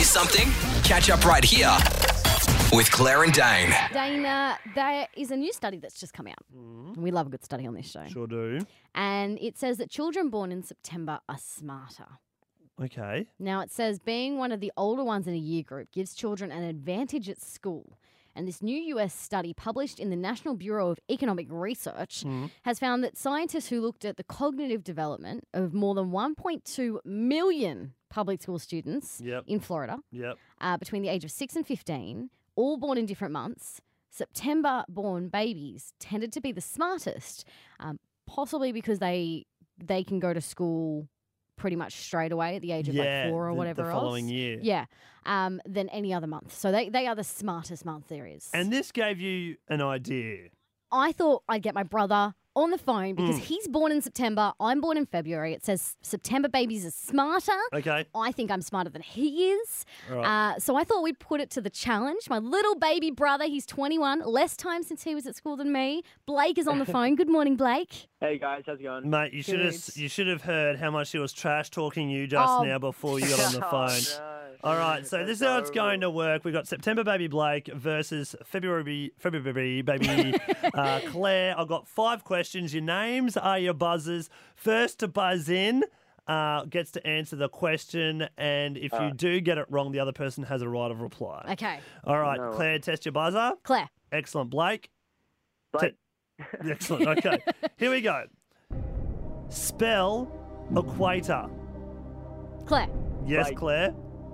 missed something? Catch up right here with Claire and Dane. Dana, there is a new study that's just come out. We love a good study on this show. Sure do. And it says that children born in September are smarter. Okay. Now, it says being one of the older ones in a year group gives children an advantage at school. And this new US study published in the National Bureau of Economic Research has found that scientists who looked at the cognitive development of more than 1.2 million public school students in Florida between the age of 6 and 15, all born in different months, September-born babies tended to be the smartest, possibly because they can go to school pretty much straight away at the age of like 4 or whatever the else. following year. Yeah, than any other month. So they are the smartest month there is. And this gave you an idea. I thought I'd get my brother on the phone because he's born in September. I'm born in February. It says September babies are smarter. Okay. I think I'm smarter than he is. All right. So I thought we'd put it to the challenge. My little baby brother, he's 21, less time since he was at school than me. Blake is on the phone. Good morning, Blake. Hey guys, how's it going? Mate, you should have heard how much she was trash talking you just now before you got on the phone. No. All right, so this is how it's going to work. We've got September baby Blake versus February baby Claire. I've got 5 questions. Your names are your buzzers. First to buzz in gets to answer the question, and if you do get it wrong, the other person has a right of reply. Okay. All right, No. Claire, test your buzzer. Claire. Excellent. Blake? Blake. Excellent. Okay, here we go. Spell equator. Claire. Yes, Blake. Claire?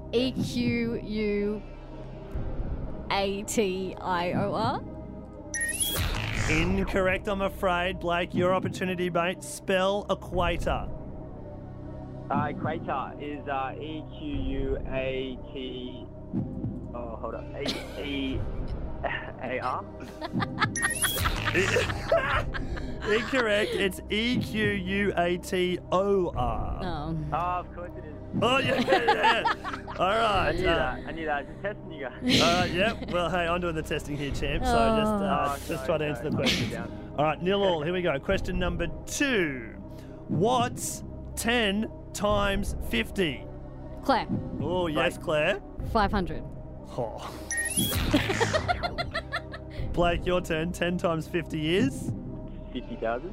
EQUATIOR. Incorrect, I'm afraid. Blake, your opportunity, mate. Spell equator. Equator is EQUAT. Oh, hold up. AR. Incorrect. It's EQUATOR. Oh. Oh, of course it is. Oh, yeah. All right. I knew that. I was just testing you guys. All right, yep. Well, hey, I'm doing the testing here, champ. So just try to answer the question. All right, 0-0. Here we go. Question number 2. What's 10 times 50? Claire. Oh, yes, Claire. 500. Oh. Blake, your turn. 10 times 50 is? 50,000.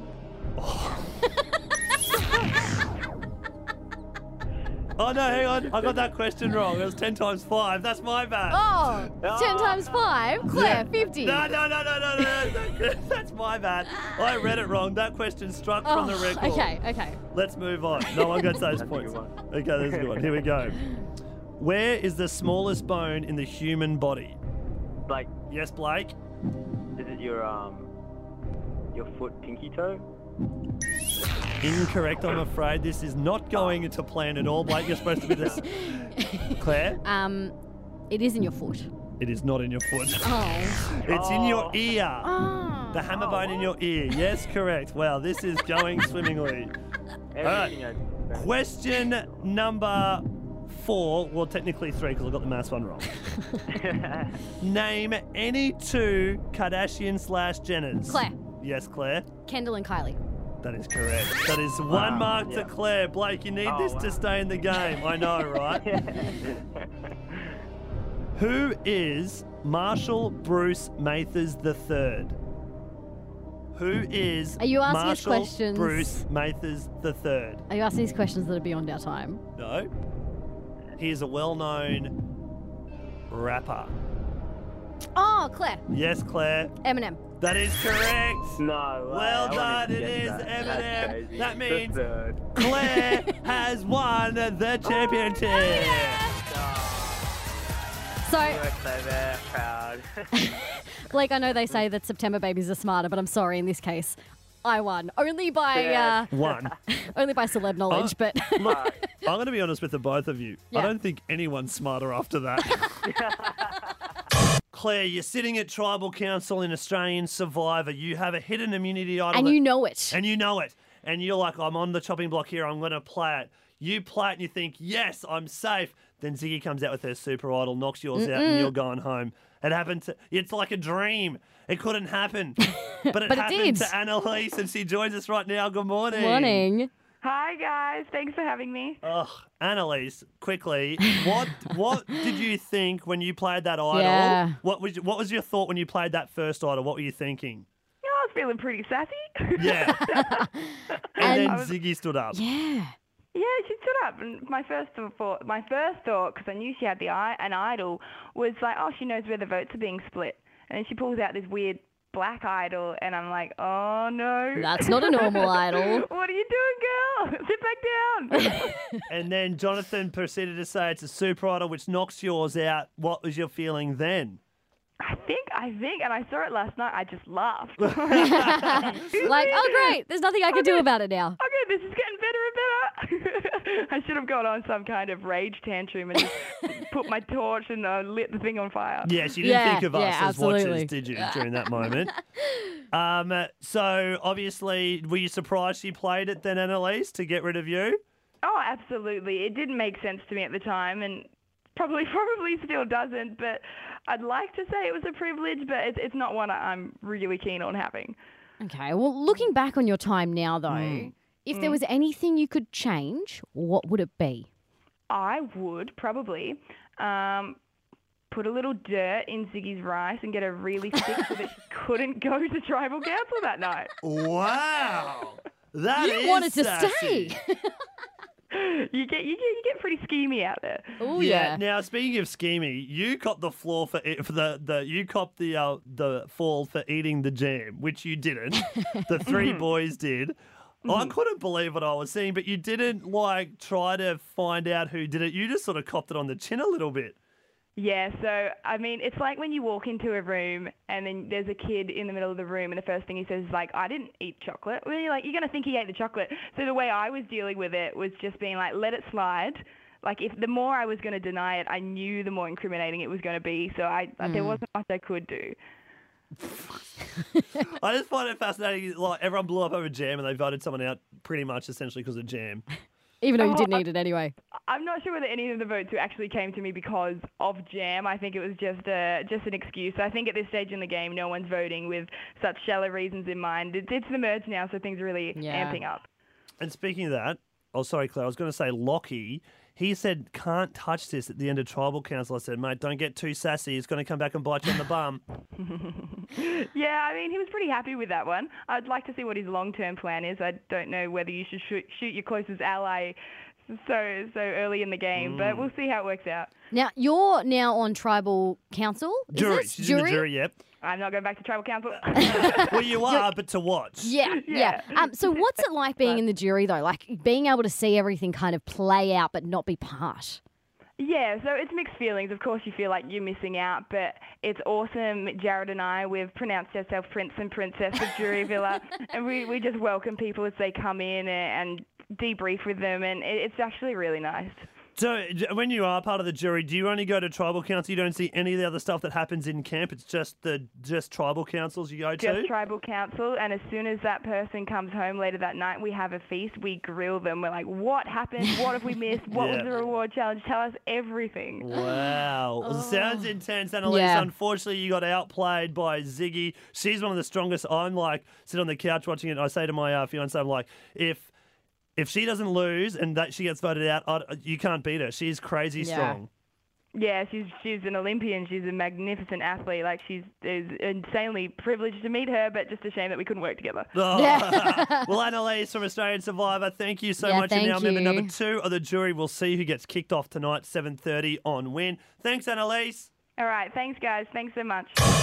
Oh, no, hang on. I got that question wrong. It was 10 times 5. That's my bad. Oh, 10 times 5. Claire, 50. No. That's my bad. I read it wrong. That question struck from the record. Okay. Let's move on. No one gets those points. Okay, that's a good one. Here we go. Where is the smallest bone in the human body? Like, Yes, Blake? is it your foot pinky toe? Incorrect, I'm afraid. This is not going to plan at all. Blake, you're supposed to be this. Claire? It is in your foot. It is not in your foot. Oh. It's in your ear. Oh. The hammer bone in your ear. Yes, correct. Wow, this is going swimmingly. Everything Question number 4. Well, technically 3 because I got the maths one wrong. Name any 2 Kardashian/Jenners. Claire. Yes, Claire. Kendall and Kylie. That is correct. That is 1 mark to Claire. Blake, you need this to stay in the game. I know, right? Who is Marshall Bruce Mathers III? Who is Are you asking us Marshall questions? Bruce Mathers III? Are you asking these questions that are beyond our time? No. He is a well-known rapper. Oh, Claire. Yes, Claire. Eminem. That is correct. No. Well done, it is Eminem. That means Claire has won the championship. So, They're proud. Blake, I know they say that September babies are smarter, but I'm sorry, in this case, I won. Only by only by celeb knowledge, but Look, I'm going to be honest with the both of you. Yeah. I don't think anyone's smarter after that. Claire, you're sitting at Tribal Council in Australian Survivor. You have a hidden immunity idol. and you know it. And you know it. And you're like, I'm on the chopping block here. I'm going to play it. You play it and you think, yes, I'm safe. Then Ziggy comes out with her super idol, knocks yours out, and you're going home. It happened to... It's like a dream. It couldn't happen. But it But it happened did. to Annalise, and she joins us right now. Good morning. Morning. Hi, guys. Thanks for having me. Ugh, Annalise, quickly, what did you think when you played that idol? Yeah. What was your thought when you played that first idol? What were you thinking? Yeah, I was feeling pretty sassy. Yeah. and then I was- Ziggy stood up. Yeah. Yeah, she stood up, and my first thought, because I knew she had an idol, was like, oh, she knows where the votes are being split, and then she pulls out this weird black idol, and I'm like, oh no, That's not a normal idol. What are you doing, girl? Sit back down. And then Jonathan proceeded to say it's a super idol, which knocks yours out. What was your feeling then? I think, and I saw it last night. I just laughed. Like, oh, great. There's nothing I can do about it now. Okay, this is getting better and better. I should have gone on some kind of rage tantrum and just put my torch and lit the thing on fire. Yes, you didn't think of us as absolutely. watchers, did you, during that moment? So, obviously, were you surprised she played it then, Annalise, to get rid of you? Oh, absolutely. It didn't make sense to me at the time, and probably still doesn't. But I'd like to say it was a privilege, but it's not one I'm really keen on having. Okay. Well, looking back on your time now, though, if there was anything you could change, what would it be? I would probably put a little dirt in Ziggy's rice and get her really sick so that she couldn't go to tribal council that night. Wow. That You is wanted to sassy. stay. You get pretty schemy out there. Oh, yeah. Now, speaking of scheming, you copped the floor for you copped the fall for eating the jam, which you didn't. The three boys did. I couldn't believe what I was seeing, but you didn't try to find out who did it. You just sort of copped it on the chin a little bit. Yeah, so, I mean, it's like when you walk into a room and then there's a kid in the middle of the room and the first thing he says is like, I didn't eat chocolate. Well, you're going to think he ate the chocolate. So the way I was dealing with it was just being like, let it slide. Like, if the more I was going to deny it, I knew the more incriminating it was going to be. So there wasn't much I could do. I just find it fascinating. Like, everyone blew up over jam and they voted someone out pretty much essentially because of jam. Even though you didn't eat it anyway. I'm not sure whether any of the votes actually came to me because of jam. I think it was just an excuse. I think at this stage in the game, no one's voting with such shallow reasons in mind. It's the merge now, so things are really amping up. And speaking of that, oh, sorry, Claire, I was going to say Lockie. He said, can't touch this at the end of tribal council. I said, mate, don't get too sassy. It's going to come back and bite you on the bum. Yeah, I mean, he was pretty happy with that one. I'd like to see what his long-term plan is. I don't know whether you should shoot your closest ally so early in the game, but we'll see how it works out. Now, you're now on tribal council. Is Jury. this She's in the jury, yep. I'm not going back to tribal council. Well, you are, but to watch. Yeah. So what's it like being in the jury, though? Like being able to see everything kind of play out but not be part? Yeah, so it's mixed feelings. Of course, you feel like you're missing out, but it's awesome. Jared and I, we've pronounced ourselves Prince and Princess of Jury Villa, and we just welcome people as they come in and debrief with them, and it's actually really nice. So when you are part of the jury, do you only go to tribal council? You don't see any of the other stuff that happens in camp? It's just tribal councils you go to? Just tribal council, and as soon as that person comes home later that night, we have a feast. We grill them. We're like, what happened? What have we missed? What was the reward challenge? Tell us everything. Wow. Well, sounds intense, Annalise. Yeah. Unfortunately, you got outplayed by Ziggy. She's one of the strongest. I'm like, sit on the couch watching it. I say to my fiance, I'm like, if she doesn't lose and that she gets voted out, you can't beat her. She's crazy strong. Yeah, she's an Olympian. She's a magnificent athlete. Like, it's insanely privileged to meet her, but just a shame that we couldn't work together. Oh. Well, Annalise from Australian Survivor, thank you so much. And now thank member you. number 2 of the jury. We'll see who gets kicked off tonight, 7:30 on Win. Thanks, Annalise. All right, thanks, guys. Thanks so much.